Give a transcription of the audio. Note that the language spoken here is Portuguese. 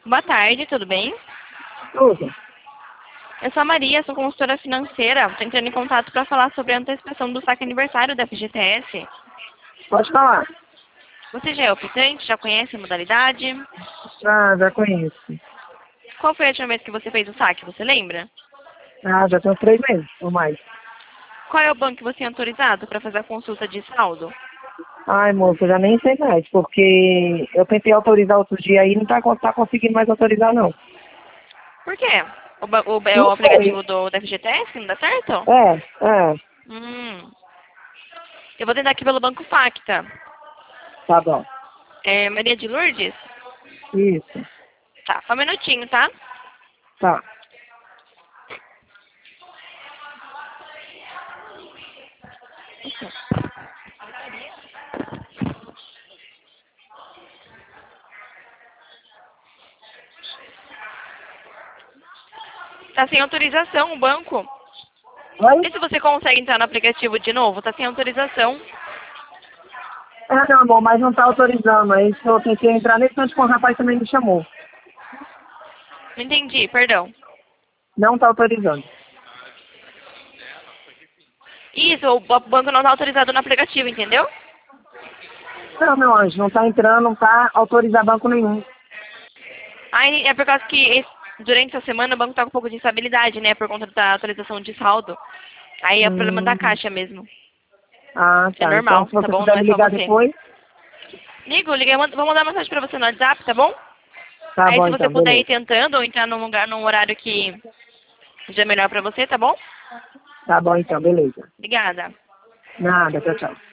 Boa tarde, tudo bem? Tudo. Eu sou a Maria, sou consultora financeira. Estou entrando em contato para falar sobre a antecipação do saque aniversário da FGTS. Pode falar. Você já é optante? Já conhece a modalidade? Já conheço. Qual foi a última vez que você fez o saque? Você lembra? Já tem uns 3 meses ou mais. Qual é o banco que você é autorizado para fazer a consulta de saldo? Ai, moça, eu já nem sei mais, porque eu tentei autorizar outro dia aí e não tá conseguindo mais autorizar, não. Por quê? É o Não aplicativo sei. da FGTS que não dá certo? É, Hum. Eu vou tentar aqui pelo Banco Facta. tá bom. É Maria de Lourdes? Isso, Tá, só um minutinho, tá? tá. Tá sem autorização o banco. Oi? Vê se você consegue entrar no aplicativo de novo. Tá sem autorização. Não, amor, mas não tá autorizando. Aí eu tentei entrar nesse tanto que o rapaz também me chamou. Não entendi, perdão. Não tá autorizando. Isso, o banco não tá autorizado no aplicativo, entendeu? Não, meu anjo, não tá entrando, não tá autorizando banco nenhum. Aí é por causa que durante essa semana o banco tá com um pouco de instabilidade, né? Por conta da atualização de saldo. Aí é problema da Hum, caixa mesmo. É tá. Então, normal, se tá você bom? Não puder é me só ligar você. depois, Vou mandar mensagem pra você no WhatsApp, tá bom? tá Aí bom se você então, puder ir beleza. tentando ou entrar num horário que seja melhor pra você, tá bom? Tá bom então, beleza. Obrigada. Nada, tchau, tchau.